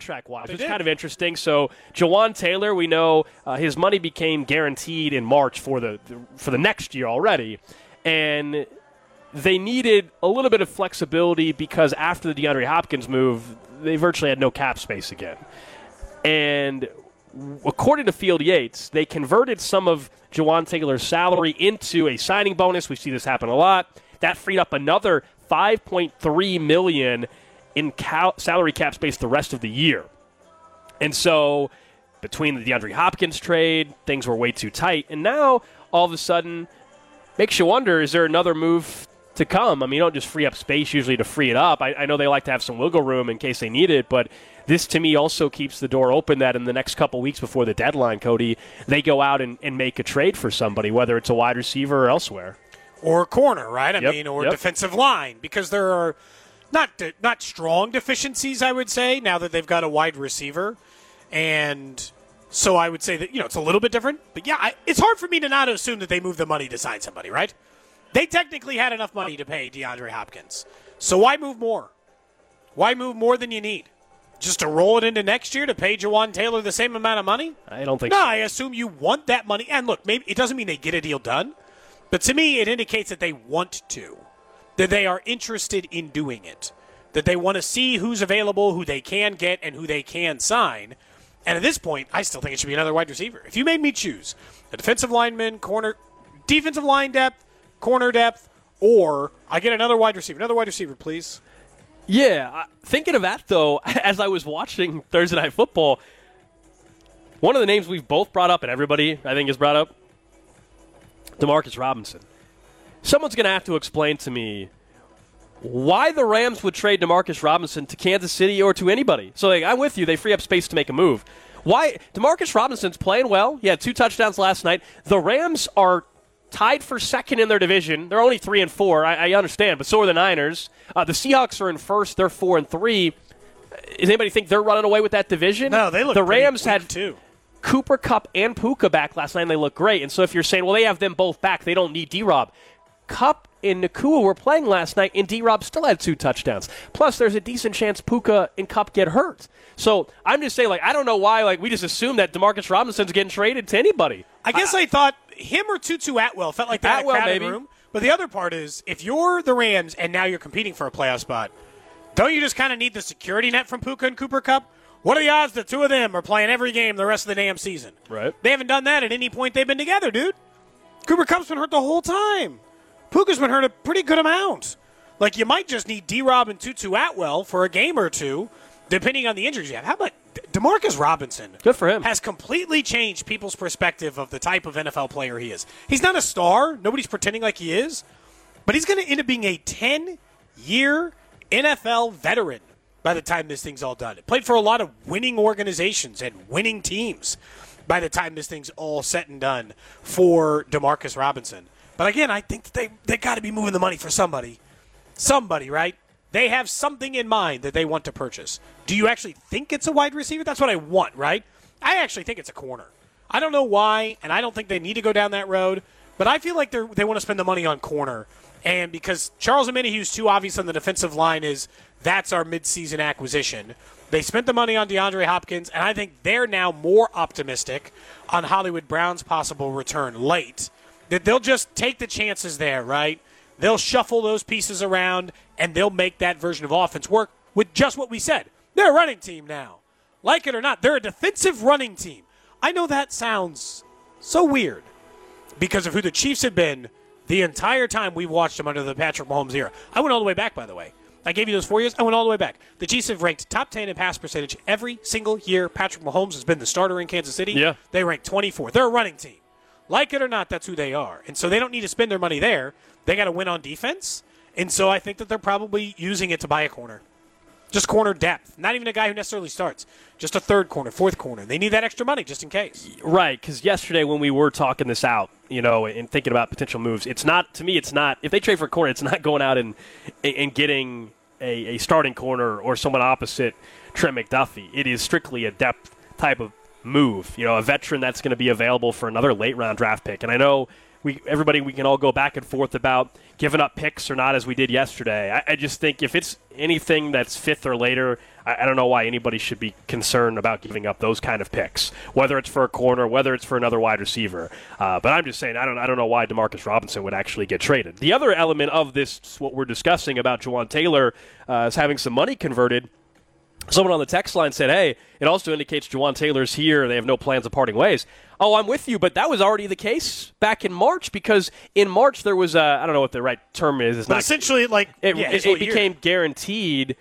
contract-wise, which is kind of interesting. So Jawan Taylor, we know his money became guaranteed in March for the next year already, and they needed a little bit of flexibility because after the DeAndre Hopkins move, they virtually had no cap space again. And according to Field Yates, they converted some of Jawan Taylor's salary into a signing bonus. We see this happen a lot. That freed up another $5.3 million in salary cap space the rest of the year. And so between the DeAndre Hopkins trade, things were way too tight. And now, all of a sudden, makes you wonder, is there another move to come? I mean, you don't just free up space usually to free it up. I know they like to have some wiggle room in case they need it, but this, to me, also keeps the door open that in the next couple weeks before the deadline, Cody, they go out and make a trade for somebody, whether it's a wide receiver or elsewhere. Or a corner, right? Or defensive line, because there are not strong deficiencies, I would say, now that they've got a wide receiver. And so I would say that, it's a little bit different. But, yeah, it's hard for me to not assume that they move the money to sign somebody, right? They technically had enough money to pay DeAndre Hopkins. So why move more? Why move more than you need? Just to roll it into next year to pay Jawan Taylor the same amount of money? I don't think so. No, I assume you want that money. And look, maybe it doesn't mean they get a deal done. But to me, it indicates that they want to, that they are interested in doing it, that they want to see who's available, who they can get, and who they can sign. And at this point, I still think it should be another wide receiver. If you made me choose a defensive lineman, corner, defensive line depth, corner depth, or I get another wide receiver, please. Yeah, thinking of that, though, as I was watching Thursday Night Football, one of the names we've both brought up, and everybody, I think, has brought up, Demarcus Robinson. Someone's going to have to explain to me why the Rams would trade Demarcus Robinson to Kansas City or to anybody. So, I'm with you. They free up space to make a move. Why? Demarcus Robinson's playing well. He had 2 touchdowns last night. The Rams are tied for second in their division. They're only 3-4. I understand, but so are the Niners. The Seahawks are in first. They're 4-3. Does anybody think they're running away with that division? No, they look. The Rams had too. Cooper Kupp and Puka back last night, and they look great. And so if you're saying, well, they have them both back, they don't need D-Rob. Kupp and Nacua were playing last night, and D-Rob still had 2 touchdowns. Plus, there's a decent chance Puka and Kupp get hurt. So I'm just saying, I don't know why, we just assume that Demarcus Robinson's getting traded to anybody. I guess I thought him or Tutu Atwell felt like that crowded room. But the other part is, if you're the Rams and now you're competing for a playoff spot, don't you just kind of need the security net from Puka and Cooper Kupp? What are the odds that 2 of them are playing every game the rest of the damn season? Right. They haven't done that at any point they've been together, dude. Cooper Kupp's been hurt the whole time. Puka's been hurt a pretty good amount. You might just need D-Rob and Tutu Atwell for a game or two, depending on the injuries you have. How about Demarcus Robinson? Good for him. Has completely changed people's perspective of the type of NFL player he is. He's not a star. Nobody's pretending like he is. But he's going to end up being a 10-year NFL veteran by the time this thing's all done. It played for a lot of winning organizations and winning teams by the time this thing's all said and done for Demarcus Robinson. But again, I think that they got to be moving the money for somebody. Somebody, right? They have something in mind that they want to purchase. Do you actually think it's a wide receiver? That's what I want, right? I actually think it's a corner. I don't know why, and I don't think they need to go down that road, but I feel like they want to spend the money on corner. And because Charles Omenihu's too obvious on the defensive line that's our midseason acquisition. They spent the money on DeAndre Hopkins, and I think they're now more optimistic on Hollywood Brown's possible return late. That they'll just take the chances there, right? They'll shuffle those pieces around, and they'll make that version of offense work with just what we said. They're a running team now. Like it or not, they're a defensive running team. I know that sounds so weird because of who the Chiefs have been the entire time we've watched them under the Patrick Mahomes era. I went all the way back, by the way. I gave you those 4 years. I went all the way back. The Chiefs have ranked top 10 in pass percentage every single year Patrick Mahomes has been the starter in Kansas City. Yeah. They rank 24. They're a running team. Like it or not, that's who they are. And so they don't need to spend their money there. They got to win on defense. And so I think that they're probably using it to buy a corner. Just corner depth. Not even a guy who necessarily starts. Just a third corner, fourth corner. They need that extra money just in case. Right, because yesterday when we were talking this out, and thinking about potential moves, it's not, if they trade for a corner, it's not going out and getting a starting corner or someone opposite Trent McDuffie. It is strictly a depth type of move. A veteran that's going to be available for another late-round draft pick. And I know we can all go back and forth about giving up picks or not as we did yesterday. I just think if it's anything that's fifth or later, I don't know why anybody should be concerned about giving up those kind of picks, whether it's for a corner, whether it's for another wide receiver. But I'm just saying I don't know why Demarcus Robinson would actually get traded. The other element of this, what we're discussing about Jawaan Taylor is having some money converted. Someone on the text line said, hey, it also indicates Jawaan Taylor's here. They have no plans of parting ways. Oh, I'm with you, but that was already the case back in March because in March there was I don't know what the right term is. It's but not, essentially, it became guaranteed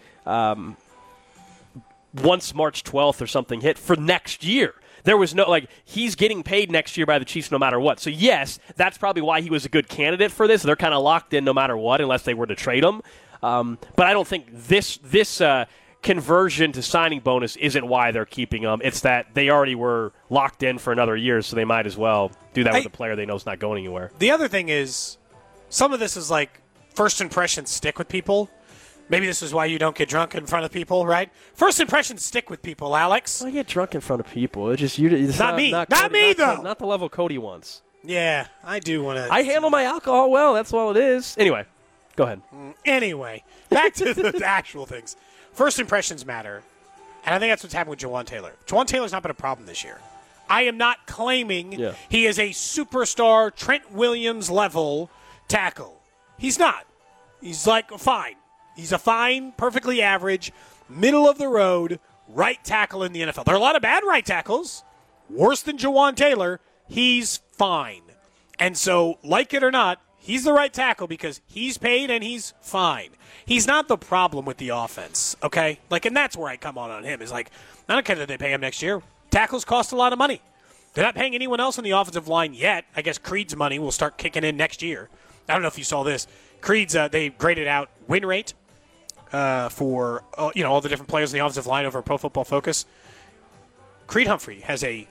once March 12th or something hit for next year. There was no, he's getting paid next year by the Chiefs no matter what. So, yes, that's probably why he was a good candidate for this. They're kind of locked in no matter what unless they were to trade him. But I don't think this conversion to signing bonus isn't why they're keeping him. It's that they already were locked in for another year, so they might as well do that with a player they know is not going anywhere. The other thing is, some of this is first impressions stick with people. Maybe this is why you don't get drunk in front of people, right? First impressions stick with people, Alex. I get drunk in front of people. It's not me. Not Cody, me, though. Not the level Cody wants. Yeah, I do want to. I handle my alcohol well. That's all it is. Anyway, go ahead. Anyway, back to the actual things. First impressions matter, and I think that's what's happened with Jawaan Taylor. Jawaan Taylor's not been a problem this year. I am not claiming he is a superstar Trent Williams level tackle. He's not. He's fine. He's a fine, perfectly average, middle of the road right tackle in the NFL. There are a lot of bad right tackles, worse than Jawaan Taylor. He's fine. And so, like it or not, he's the right tackle because he's paid and he's fine. He's not the problem with the offense, okay? And that's where I come on him. Is I don't care that they pay him next year. Tackles cost a lot of money. They're not paying anyone else on the offensive line yet. I guess Creed's money will start kicking in next year. I don't know if you saw this. Creed's, they graded out win rate for all the different players on the offensive line over Pro Football Focus. Creed Humphrey has a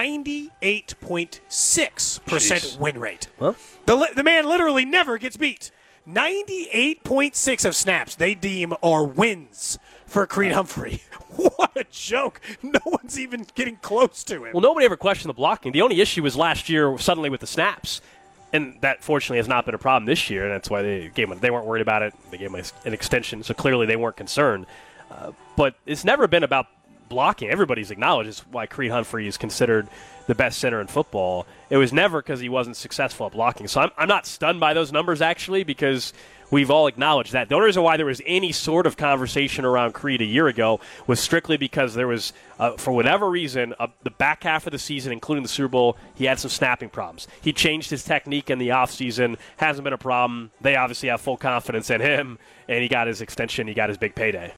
98.6% win rate. Huh? The man literally never gets beat. 98.6 of snaps they deem are wins for Creed Humphrey. What a joke. No one's even getting close to him. Well, nobody ever questioned the blocking. The only issue was last year suddenly with the snaps. And that, fortunately, has not been a problem this year, and that's why they weren't worried about it. They gave him an extension, so clearly they weren't concerned. But it's never been about blocking. Everybody's acknowledged it's why Creed Humphrey is considered the best center in football. It was never because he wasn't successful at blocking. So I'm not stunned by those numbers, actually, because we've all acknowledged that. The only reason why there was any sort of conversation around Creed a year ago was strictly because there was, for whatever reason, the back half of the season, including the Super Bowl, he had some snapping problems. He changed his technique in the offseason. Hasn't been a problem. They obviously have full confidence in him, and he got his extension. He got his big payday.